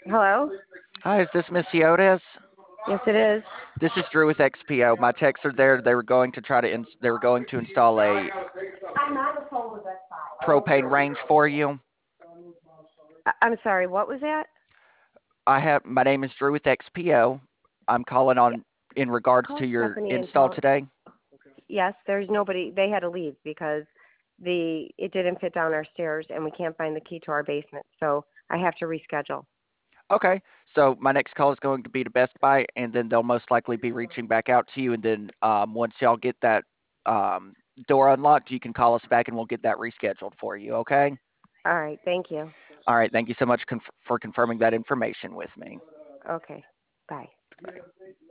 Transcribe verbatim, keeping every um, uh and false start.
Hello? Hi, is this Miss Yodes? Yes, it is. This is Drew with X P O. My techs are there. They were going to try to ins- they were going to install a propane range for you. I- I'm sorry, what was that? I have my name is Drew with X P O. I'm calling Yeah, on in regards call to your Stephanie and install tell today. yes, there's nobody. They had to leave because the it didn't fit down our stairs and we can't find the key to our basement. So I have to reschedule. Okay, so my next call is going to be to Best Buy, and then they'll most likely be reaching back out to you. And then um, once y'all get that um, door unlocked, you can call us back, and we'll get that rescheduled for you. Okay. All right, thank you. All right. Thank you so much conf- for confirming that information with me. Okay. Bye.